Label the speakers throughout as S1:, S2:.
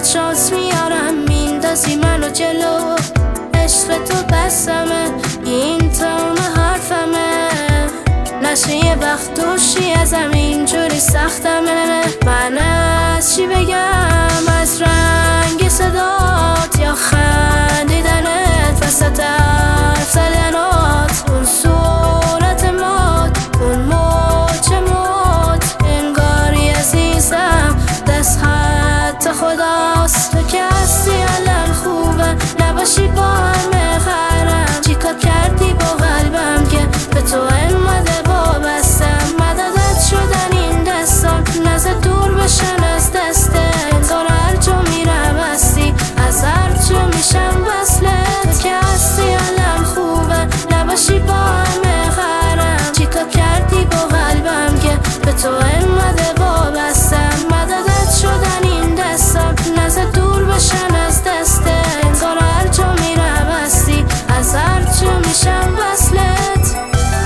S1: بد شانس میارم میندازی منو جلو. عشق تو بسمه این تمام حرفمه، نشه یه وقت دوشی ازم اینجوری سختمه. من از چی بگم، از رنگ صدات یا خندیدنت وسط حرف زدنات، اون صورت مات، اون موج موت، انگاری عزیزم دست خط خداست. تو که هستی الان خوبه نباشی با همه خرم، چیکار کردی با قلبم که به تو انقدر وابستم. مددت شدن این دستان نزد دور بشن از دسته، انگار هر جا میرم هستی از هر جا میشم وصله. تو که هستی الان خوبه نباشی با همه خرم، چیکار کردی با قلبم که به تو انقدر وابستم. مددت شدن این دستان نزد دور بشن از دسته، انگار هر جا میرم هستی از هر جا میشم وصلت.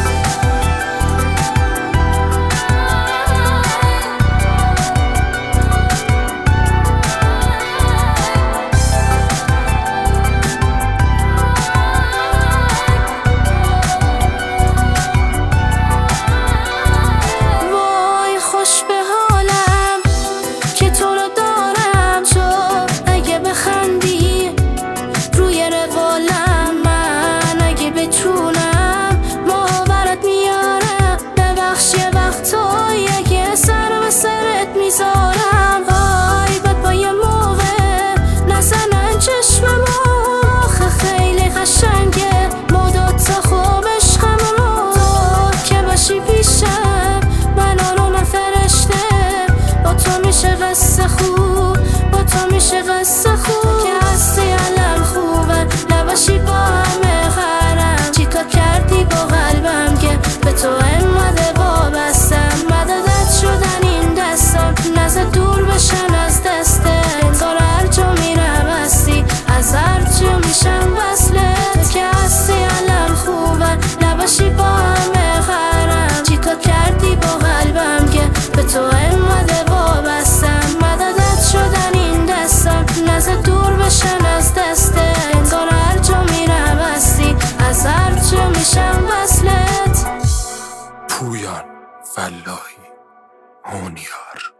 S1: آی بد با یه موقع نزنن چشممو، آخه خیلی قشنگه ما دوتا خوب عشقمو. تو که باشی پیشم من آروم فرشته، با تو میشه قصه خوب، با تو میشه قصه خوب. تو که هستی الان خوبه نباشی با همه خرم، چیکار کردی با قلبم که به تو انقدر وابستم. مددت شدن این دستان نزد دور بشن از دسته، انگار هر جا میرم هستی از هر جا میشم وصله. تو که هستی الان خوبه نباشی با همه خرم، چیکار کردی با قلبم که به تو انقدر وابستم. مددت شدن این دستان نزد دور بشن از دسته، انگار هر جا میرم هستی از هر جا میشم وصلت.
S2: پویان فلاحی هونیار.